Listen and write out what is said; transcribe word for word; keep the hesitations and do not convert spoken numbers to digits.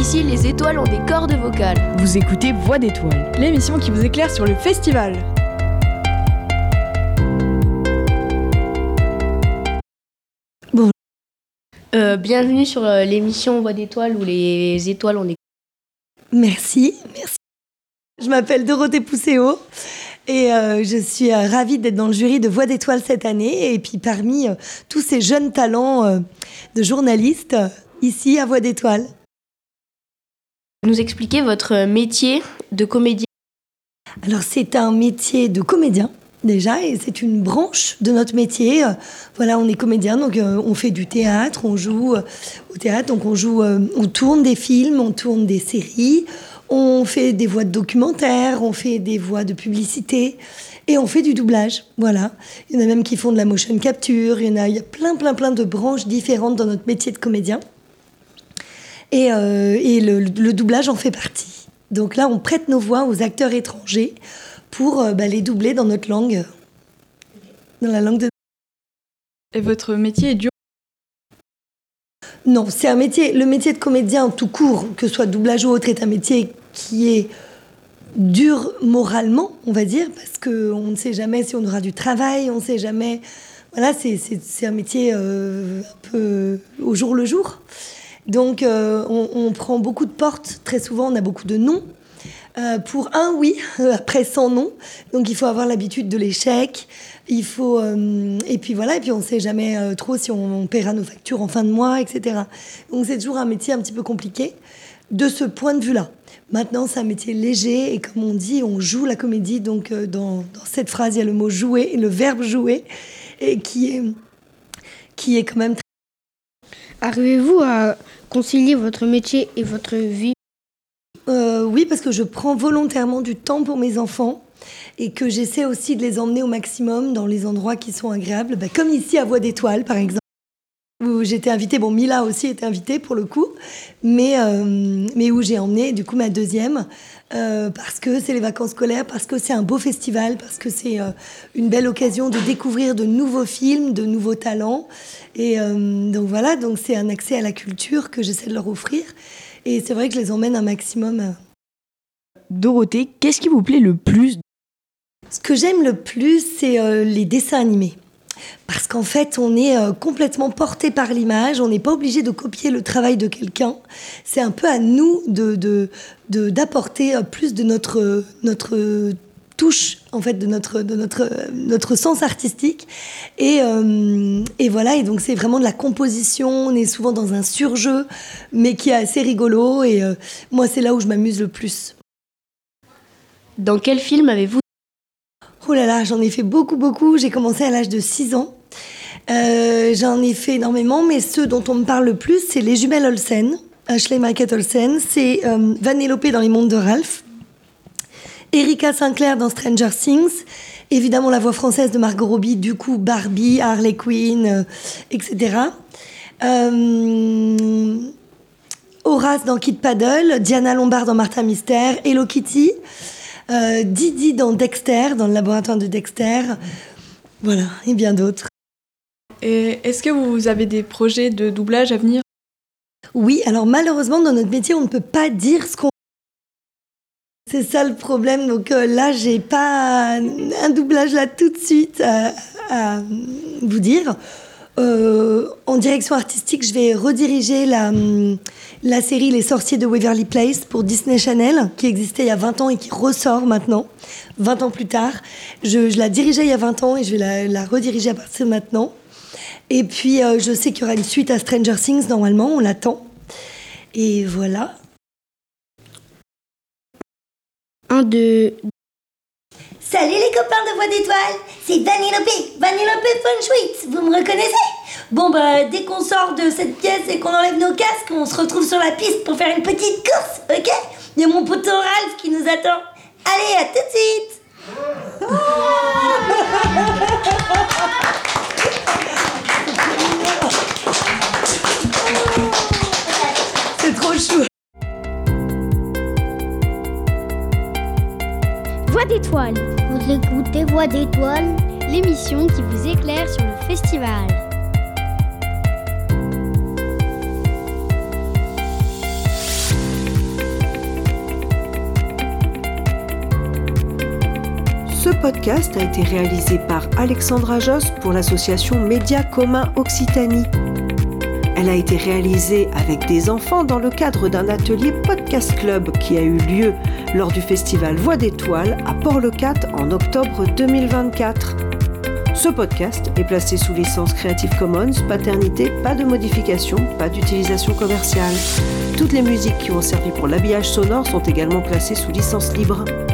Ici, les étoiles ont des cordes vocales. Vous écoutez Voix d'étoiles, l'émission qui vous éclaire sur le festival. Bon. Euh, bienvenue sur euh, l'émission Voix d'étoiles où les étoiles ont des... Merci, merci. Je m'appelle Dorothée Pousséo et euh, je suis euh, ravie d'être dans le jury de Voix d'étoiles cette année. Et puis parmi euh, tous ces jeunes talents euh, de journalistes, euh, ici à Voix d'étoiles. Nous expliquez votre métier de comédien. Alors c'est un métier de comédien déjà et c'est une branche de notre métier. Euh, voilà, on est comédien, donc euh, on fait du théâtre, on joue euh, au théâtre, donc on joue, euh, on tourne des films, on tourne des séries. On fait des voix de documentaires, on fait des voix de publicité et on fait du doublage, voilà. Il y en a même qui font de la motion capture, il y en a, il y a plein, plein, plein de branches différentes dans notre métier de comédien. Et, euh, et le, le doublage en fait partie. Donc là, on prête nos voix aux acteurs étrangers pour euh, bah, les doubler dans notre langue, dans la langue de... Et votre métier est dur ? Non, c'est un métier, le métier de comédien tout court, que ce soit doublage ou autre, est un métier qui est dur moralement, on va dire, parce qu'on ne sait jamais si on aura du travail, on ne sait jamais... Voilà, c'est, c'est, c'est un métier euh, un peu au jour le jour. Donc, euh, on, on prend beaucoup de portes. Très souvent, on a beaucoup de noms. Euh, pour un oui, après cent non. Donc, il faut avoir l'habitude de l'échec. Il faut... Euh, et puis voilà, et puis on ne sait jamais euh, trop si on, on paiera nos factures en fin de mois, et cetera. Donc, c'est toujours un métier un petit peu compliqué de ce point de vue-là. Maintenant, c'est un métier léger et comme on dit, on joue la comédie. Donc, euh, dans, dans cette phrase, il y a le mot « jouer », le verbe « jouer », et qui est, qui est quand même... Arrivez-vous à concilier votre métier et votre vie ? euh, Oui, parce que je prends volontairement du temps pour mes enfants et que j'essaie aussi de les emmener au maximum dans les endroits qui sont agréables, bah, comme ici à Voix d'étoiles, par exemple, où j'étais invitée, bon, Mila aussi était invitée pour le coup, mais, euh, mais où j'ai emmené du coup ma deuxième, euh, parce que c'est les vacances scolaires, parce que c'est un beau festival, parce que c'est euh, une belle occasion de découvrir de nouveaux films, de nouveaux talents. Et euh, donc voilà, donc c'est un accès à la culture que j'essaie de leur offrir. Et c'est vrai que je les emmène un maximum. Dorothée, qu'est-ce qui vous plaît le plus ? Ce que j'aime le plus, c'est euh, les dessins animés. Parce qu'en fait, on est euh, complètement porté par l'image, on n'est pas obligé de copier le travail de quelqu'un. C'est un peu à nous de, de, de, d'apporter euh, plus de notre, notre touche, en fait, de notre, de notre, notre sens artistique. Et, euh, et voilà, et donc c'est vraiment de la composition, on est souvent dans un surjeu, mais qui est assez rigolo. Et euh, moi, c'est là où je m'amuse le plus. Dans quel film avez-vous... Oh là là, j'en ai fait beaucoup, beaucoup. J'ai commencé à l'âge de six ans. Euh, j'en ai fait énormément, mais ceux dont on me parle le plus, c'est les jumelles Olsen, Ashley Market Olsen. C'est euh, Vanellope dans Les Mondes de Ralph, Erika Sinclair dans Stranger Things, évidemment la voix française de Margot Robbie, du coup Barbie, Harley Quinn, euh, et cetera. Euh, Horace dans Kid Paddle, Diana Lombard dans Martin Mystère, Hello Kitty. Euh, Didi dans Dexter, dans le laboratoire de Dexter, voilà, et bien d'autres. Et est-ce que vous avez des projets de doublage à venir ? Oui, alors malheureusement, dans notre métier, on ne peut pas dire ce qu'on... C'est ça le problème, donc euh, là, j'ai pas un doublage là tout de suite à, à vous dire. Euh, en direction artistique, je vais rediriger la, la série Les Sorciers de Waverly Place pour Disney Channel, qui existait il y a vingt ans et qui ressort maintenant, vingt ans plus tard. Je, je la dirigeais il y a vingt ans et je vais la, la rediriger à partir de maintenant. Et puis, euh, je sais qu'il y aura une suite à Stranger Things, normalement, on l'attend. Et voilà. Un, deux... Salut les copains de Voix d'étoiles, c'est Vanellope, Vanellope Funchwitz, vous me reconnaissez ? Bon bah dès qu'on sort de cette pièce et qu'on enlève nos casques, on se retrouve sur la piste pour faire une petite course, ok ? Il y a mon poteau Ralph qui nous attend. Allez, à tout de suite. C'est trop chou. Voix d'étoiles. Vous écoutez Voix d'étoiles, L'émission qui vous éclaire sur le festival. Ce podcast a été réalisé par Alexandra Josse pour l'association Médias Communs Occitanie. Elle a été réalisée avec des enfants dans le cadre d'un atelier Podcast Club qui a eu lieu lors du festival Voix d'étoiles à Port-le-Cat en octobre deux mille vingt-quatre. Ce podcast est placé sous licence Creative Commons, paternité, pas de modification, pas d'utilisation commerciale. Toutes les musiques qui ont servi pour l'habillage sonore sont également placées sous licence libre.